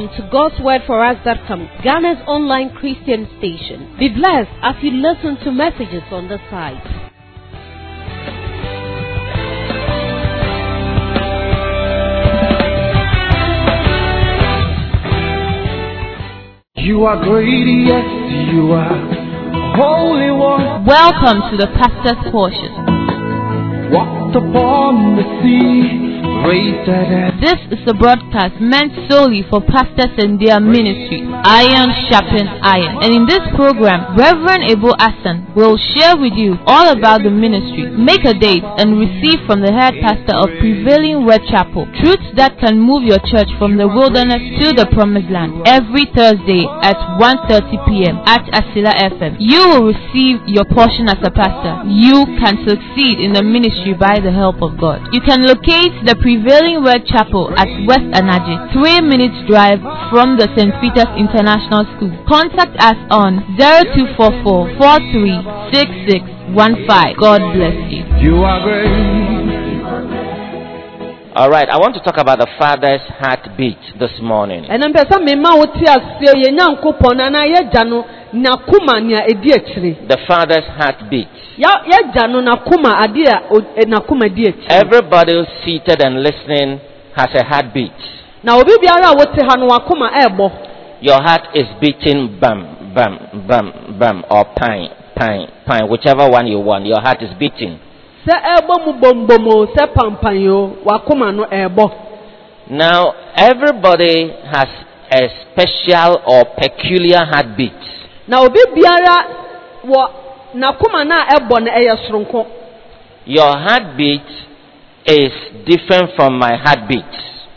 Welcome to God'sWordForUs.com, Ghana's online Christian station. Be blessed as you listen to messages on the site. You are great, yes, you are Holy One. Welcome to the Pastor's Portion. Walked upon the sea, raised at This is a broadcast meant solely for pastors and their ministry. Iron sharpens iron. And in this program, Reverend Ebo Asan will share with you all about the ministry. Make a date and receive from the head pastor of Prevailing Word Chapel truths that can move your church from the wilderness to the promised land. Every Thursday at 1:30 p.m. at Asila FM. You will receive your portion as a pastor. You can succeed in the ministry by the help of God. You can locate the Prevailing Word Chapel at West Anaje, 3 minutes drive from the St. Peter's International School. Contact us on 0244 436615. God bless you. You are great. All right, I want to talk about the Father's heartbeat this morning. The Father's heartbeat. Everybody seated and listening has a heartbeat. Your heart is beating bam, bam, bam, bam, or pine, pine, pine, whichever one you want. Your heart is beating. Now, everybody has a special or peculiar heartbeat. Your heartbeat is different from my heartbeat.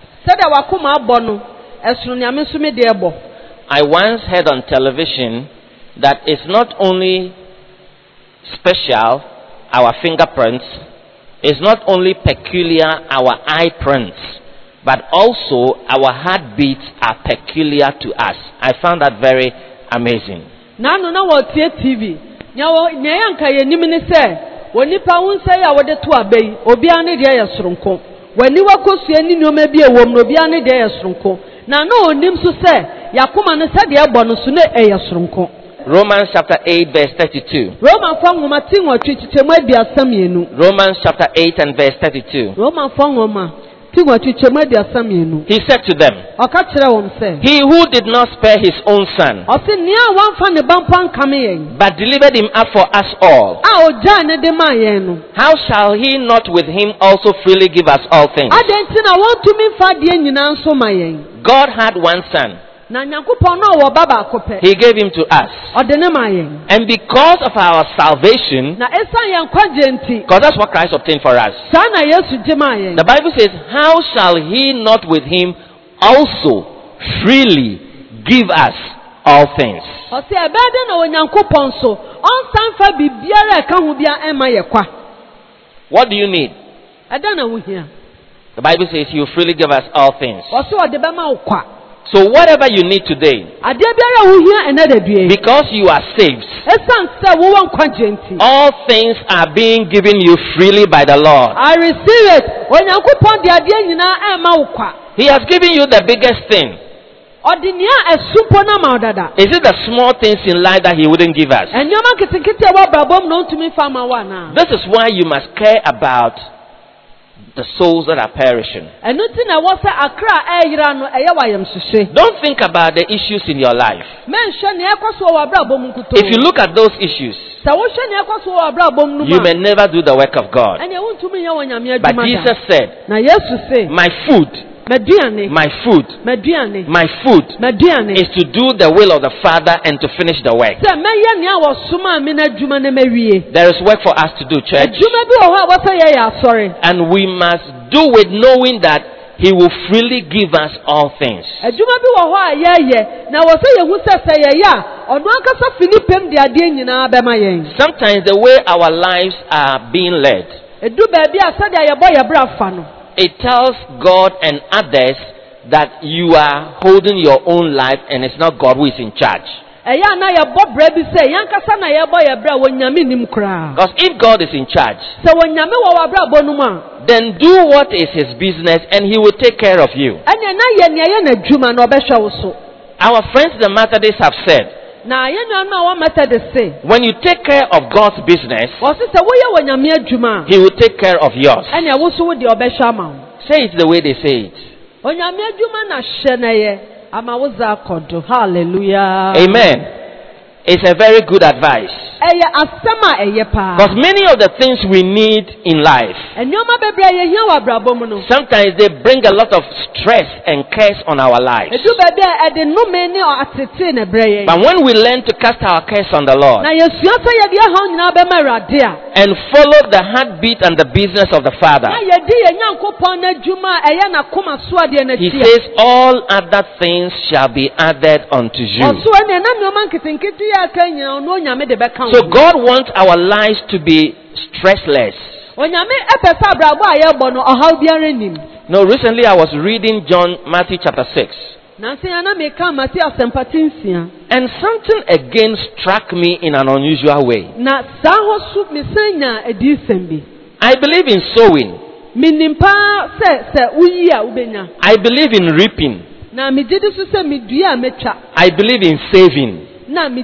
I once heard on television that it's not only special, our fingerprints, it's not only peculiar, our eye prints, but also our heartbeats are peculiar to us. I found that very amazing. Romans chapter 8 verse 32. Romans chapter 8 and verse 32. He said to them, he who did not spare his own son, but delivered him up for us all, how shall he not with him also freely give us all things? God had one son. He gave him to us. And because of our salvation, because that's what Christ obtained for us, the Bible says, how shall he not with him also freely give us all things? What do you need? The Bible says he will freely give us all things. So whatever you need today, because you are saved, all things are being given you freely by the Lord. I receive it. He has given you the biggest thing. Is it the small things in life that he wouldn't give us? This is why you must care about the souls that are perishing. Don't think about the issues in your life. If you look at those issues, you may never do the work of God. But Jesus said, my food is to do the will of the Father and to finish the work. There is work for us to do, church. And we must do it knowing that he will freely give us all things. Sometimes the way our lives are being led, it tells God and others that you are holding your own life and it's not God who is in charge. Because if God is in charge, then do what is his business and he will take care of you. Our friends the Methodists have said, when you take care of God's business, he will take care of yours. Say it the way they say it. Hallelujah. Amen. It's a very good advice. Because many of the things we need in life, sometimes they bring a lot of stress and cares on our lives. But when we learn to cast our cares on the Lord and follow the heartbeat and the business of the Father, he says all other things shall be added unto you. So God wants our lives to be stressless. No, recently I was reading Matthew chapter 6. And something again struck me in an unusual way. I believe in sowing. I believe in reaping. I believe in saving. These are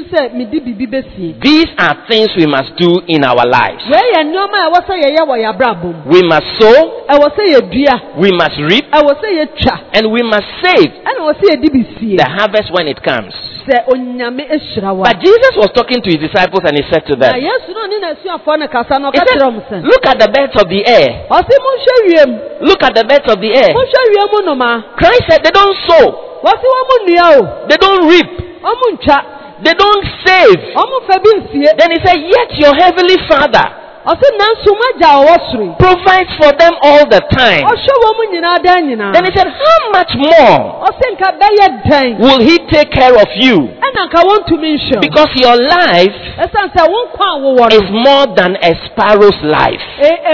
things we must do in our lives. We must sow, we must reap, and we must save the harvest when it comes. But Jesus was talking to his disciples and he said to them, he said, look at the birds of the air. Look at the birds of the air. Christ said they don't sow, they don't reap, they don't save. Then he said, yet your heavenly Father provides for them all the time. Then he said, how much more will he take care of you? Because your life is more than a sparrow's life.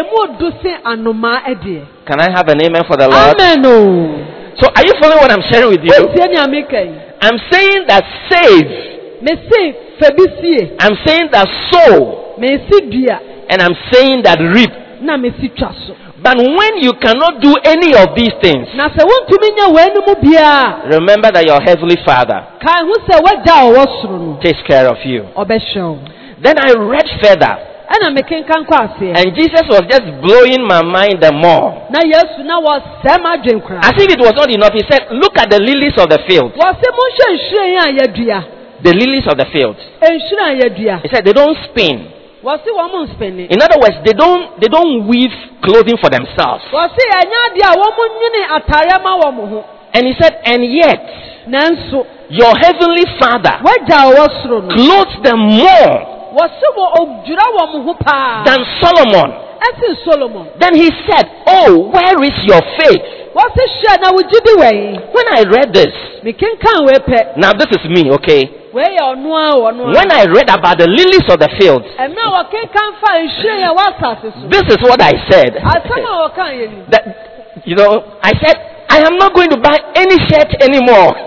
Can I have an amen for the Lord? Amen. So are you following what I'm sharing with you? I'm saying that save. I'm saying that sow. And I'm saying that reap. But when you cannot do any of these things, remember that your heavenly Father takes care of you. Then I read further. And Jesus was just blowing my mind the more. As if it was not enough, he said, look at the lilies of the field. The lilies of the field. He said they don't spin. In other words, they don't weave clothing for themselves. And he said, and yet your heavenly Father clothes them more than Solomon. Then he said, oh, where is your faith? When I read this, now this is me, okay? When I read about the lilies of the field, this is what I said. That, I said, I am not going to buy any shirt anymore.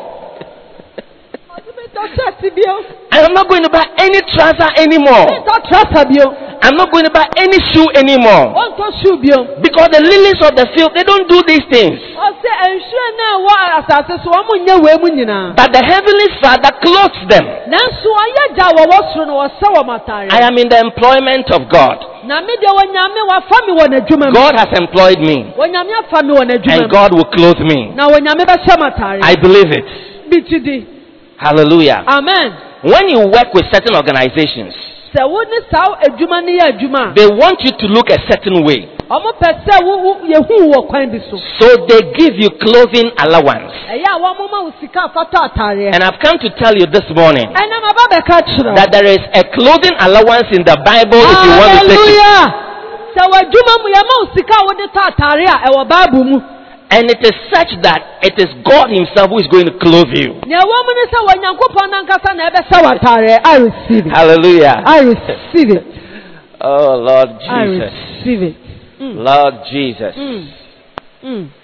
I am not going to buy any trouser anymore. I'm not going to buy any shoe anymore. Because the lilies of the field, they don't do these things. But the heavenly Father clothes them. I am in the employment of God. God has employed me. And God will clothe me. I believe it. Hallelujah. Amen. When you work with certain organizations, they want you to look a certain way. So they give you clothing allowance. And I've come to tell you this morning that there is a clothing allowance in the Bible if you want to take it. And it is such that it is God himself who is going to clothe you. Hallelujah. I receive it. Oh, Lord Jesus. I receive it. Lord Jesus.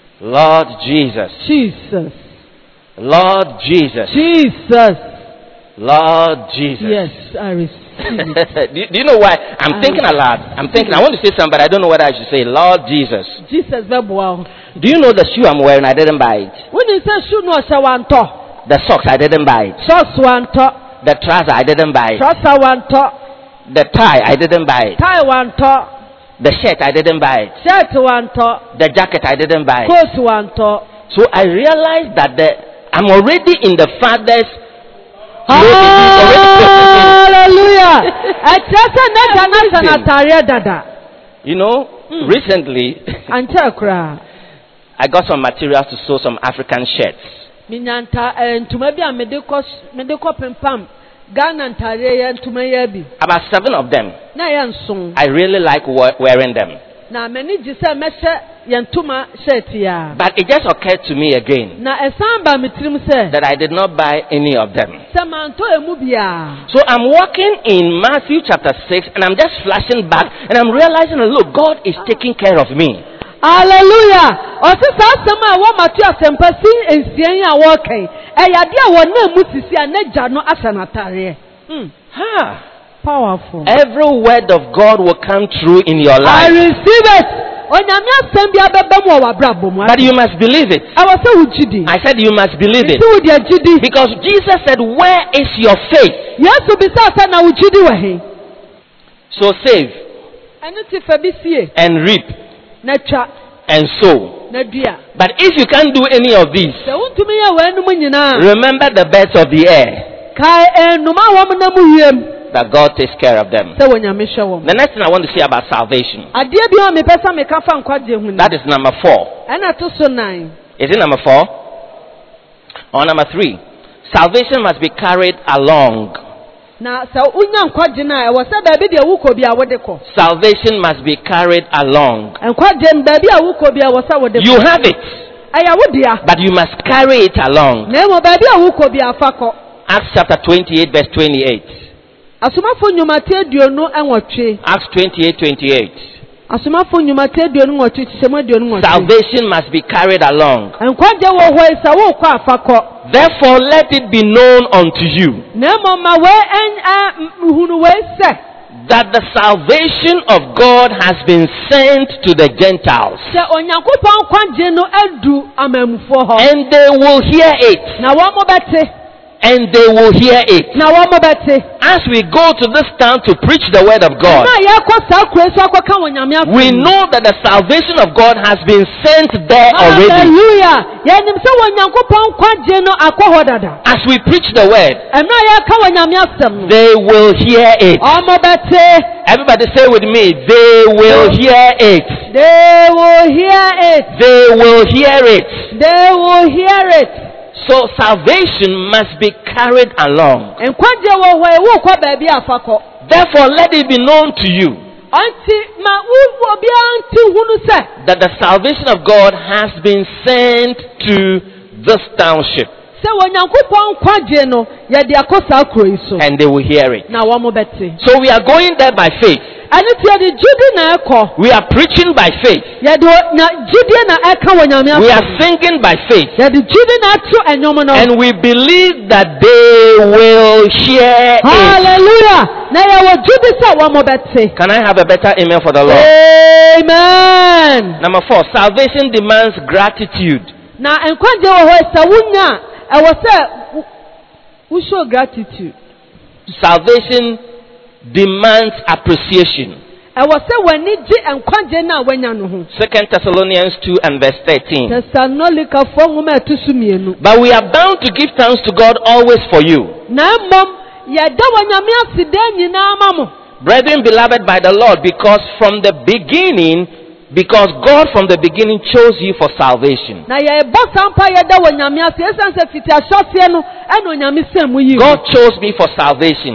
Lord Jesus. Jesus. Lord Jesus. Jesus. Lord Jesus. Yes, I receive it. do you know why? I'm thinking a lot. I want to say something, but I don't know what I should say. Lord Jesus. Jesus, do you know the shoe I'm wearing? I didn't buy it. When you say shoe, no, the socks, I didn't buy it. Socks one top. The trouser, I didn't buy it. Trouser one top. The tie, I didn't buy it. Tie one top. The shirt, I didn't buy it. Shirt one top. The jacket, I didn't buy it. Coat one top. So I realized that I'm already in the Father's. Hallelujah. You know, recently I got some materials to sew some African shirts. About 7 of them. I really like wearing them. But it just occurred to me again that I did not buy any of them. So I'm walking in Matthew chapter 6 and I'm just flashing back and I'm realizing, look, God is taking care of me. Hallelujah. Powerful. Every word of God will come true in your life. I receive it. But you must believe it. I said you must believe it. Because Jesus said, where is your faith? So save and reap and sow. But if you can't do any of these, remember the birds of the air. That God takes care of them. The next thing I want to say about salvation. That is number 4. Is it number 4? Or number 3? Salvation must be carried along. Salvation must be carried along. You have it, but you must carry it along. Acts chapter 28 verse 28. Acts 28:28. Salvation must be carried along. Therefore let it be known unto you that the salvation of God has been sent to the Gentiles, and they will hear it. And they will hear it. As we go to this town to preach the word of God, we know that the salvation of God has been sent there already. As we preach the word, they will hear it. Everybody say with me, they will hear it. They will hear it. They will hear it. They will hear it. So salvation must be carried along. Therefore, let it be known to you that the salvation of God has been sent to this township. And they will hear it. So we are going there by faith. We are preaching by faith. We are singing by faith. And we believe that they will hear it. Hallelujah. Can I have a better amen for the Lord? Amen. Number 4, salvation demands gratitude. We show gratitude. Salvation demands appreciation. 2 Thessalonians 2 and verse 13. But we are bound to give thanks to God always for you, brethren beloved by the Lord, because God from the beginning chose you for salvation. God chose me for salvation.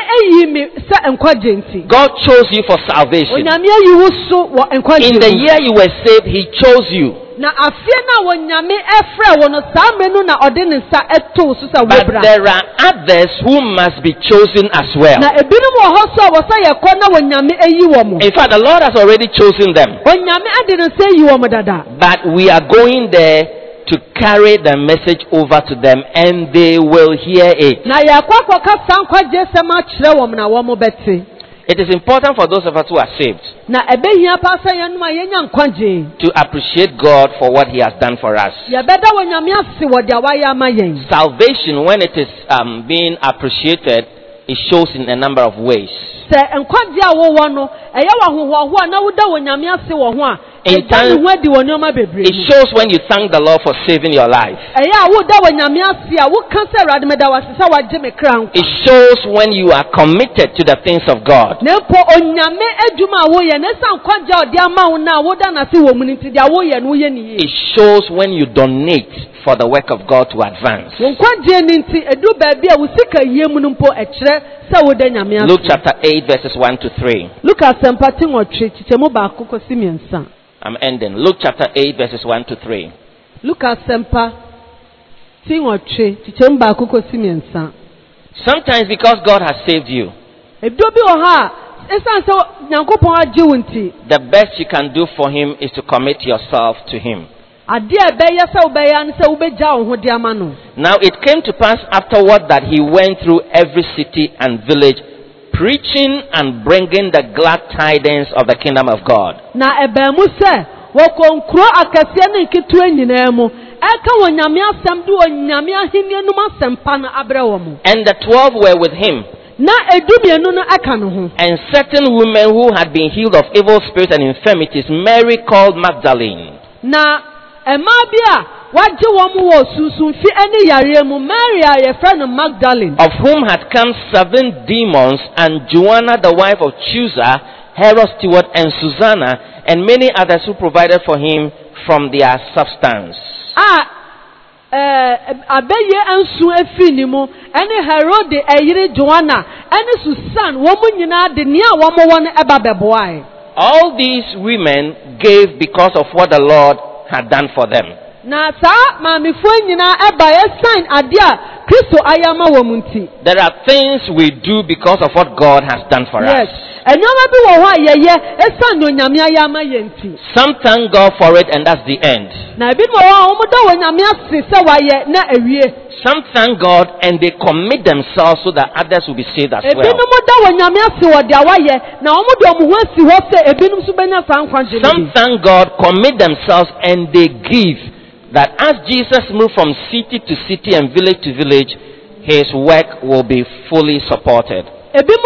God chose you for salvation. In the year you were saved, He chose you. But there are others who must be chosen as well. In fact, the Lord has already chosen them. But we are going there to carry the message over to them, and they will hear it. It is important for those of us who are saved to appreciate God for what He has done for us. Salvation, when it is being appreciated, it shows in a number of ways. In time, it shows when you thank the Lord for saving your life. It shows when you are committed to the things of God. It shows when you donate for the work of God to advance. Luke chapter 8 verses 1 to 3. I'm ending. Luke chapter 8 verses 1 to 3. Sometimes because God has saved you, the best you can do for Him is to commit yourself to Him. Now it came to pass afterward that He went through every city and village, preaching and bringing the glad tidings of the kingdom of God. And the 12 were with Him, and certain women who had been healed of evil spirits and infirmities, Mary called Magdalene, of whom had come 7 demons, and Joanna the wife of Chuza, Herod's steward, and Susanna, and many others who provided for him from their substance. All these women gave because of what the Lord had done for them. There are things we do because of what God has done for us. Some thank God for it, and that's the end. Some thank God and they commit themselves so that others will be saved as well. Some thank God, commit themselves, and they give, that as Jesus moved from city to city and village to village, His work will be fully supported. So I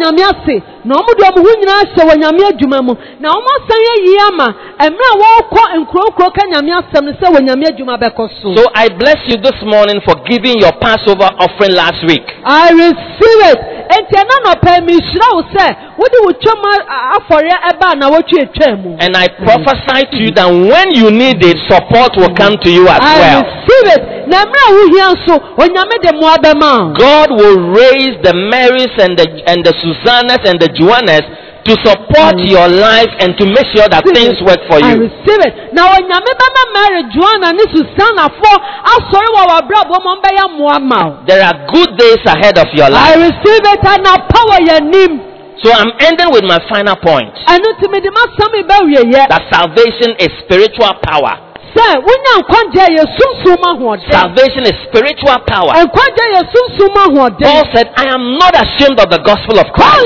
bless you this morning for giving your Passover offering last week. I receive it. And I prophesy to you that when you need it, support will come to you as well. I receive it. God will raise the Marys and the Susannas and the Joannas to support your life and to make sure that things work for you. I receive it. Now, there are good days ahead of your life. I receive it and I power your name. So I'm ending with my final point. That salvation is spiritual power. Salvation is spiritual power. Paul said, I am not ashamed of the gospel of Christ.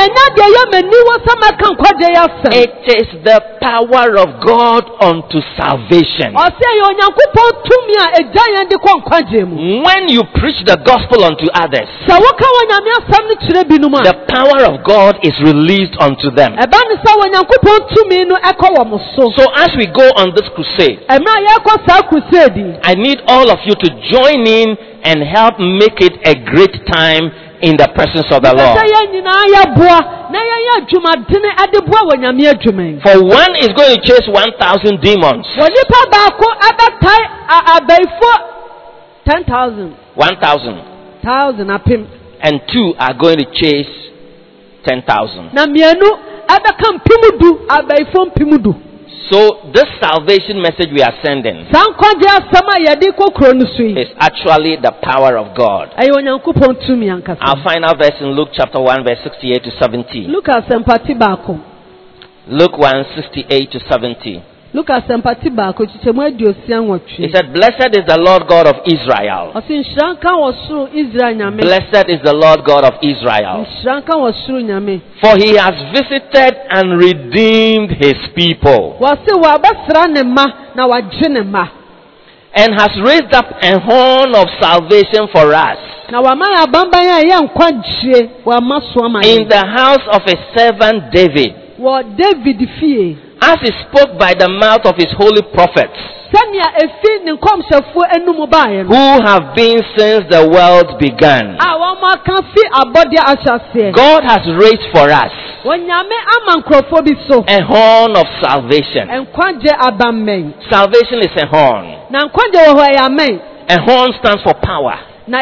It is the power of God unto salvation. When you preach the gospel unto others, the power of God is released unto them. So as we go on this crusade, I need all of you to join in and help make it a great time in the presence of the Lord. For one is going to chase 1,000 demons. 1,000. And 2 are going to chase 10,000. So this salvation message we are sending is actually the power of God. Our final verse in Luke chapter 1 verse 68 to 70. Luke 1, 68 to 70. He said, blessed is the Lord God of Israel. Blessed is the Lord God of Israel. For he has visited and redeemed his people, and has raised up a horn of salvation for us in the house of his servant David, as he spoke by the mouth of his holy prophets, who have been since the world began. God has raised for us a horn of salvation. Salvation is a horn. A horn stands for power.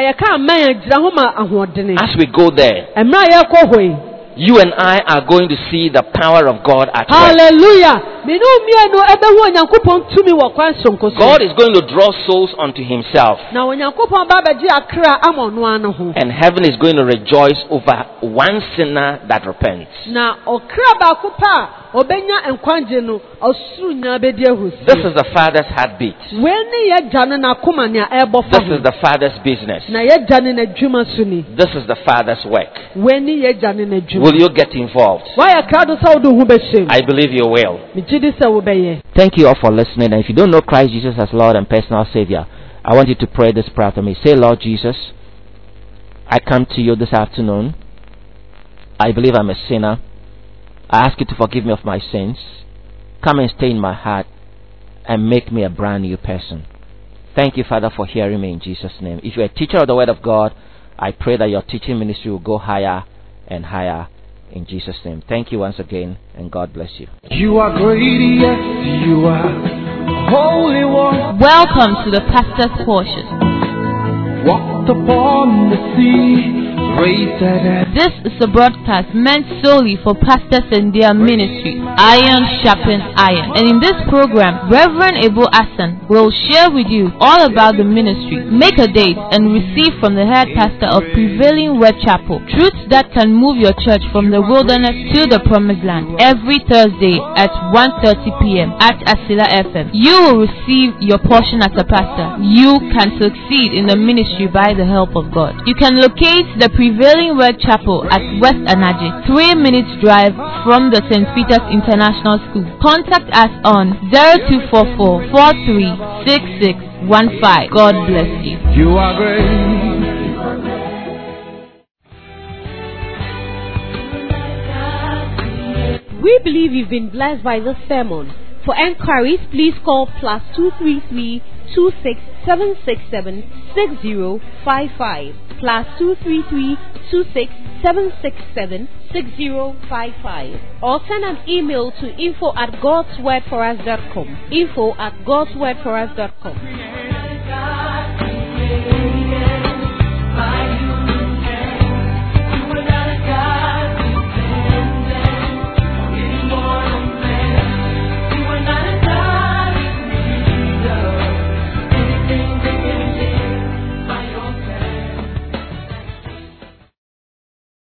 As we go there, you and I are going to see the power of God at work. Hallelujah. God is going to draw souls unto himself. And heaven is going to rejoice over one sinner that repents. This is the Father's heartbeat. This is the Father's business. This is the Father's work. Will you get involved? I believe you will. Thank you all for listening. And if you don't know Christ Jesus as Lord and personal Savior, I want you to pray this prayer to me. Say, Lord Jesus, I come to you this afternoon. I believe I'm a sinner. I ask you to forgive me of my sins. Come and stay in my heart and make me a brand new person. Thank you, Father, for hearing me in Jesus' name. If you're a teacher of the Word of God, I pray that your teaching ministry will go higher and higher in Jesus' name. Thank you once again, and God bless you. You are great, yes, you are Holy One. Welcome to the Pastor's Portion. Walked upon the sea. This is a broadcast meant solely for pastors and their ministry, Iron Sharpens Iron. And in this program, Reverend Abel Assan will share with you all about the ministry. Make a date and receive from the head pastor of Prevailing Word Chapel truths that can move your church from the wilderness to the promised land. Every Thursday at 1:30 p.m. at Asila FM. You will receive your portion as a pastor. You can succeed in the ministry by the help of God. You can locate the Prevailing Word Chapel at West Anaje, 3 minutes drive from the St. Peter's International School. Contact us on 0244 436615. God bless you. You are great. We believe you've been blessed by this sermon. For enquiries, please call +233 26767 6055 +233 26767 6055, or send an email to info@godswordforus.com. info@godswordforus.com.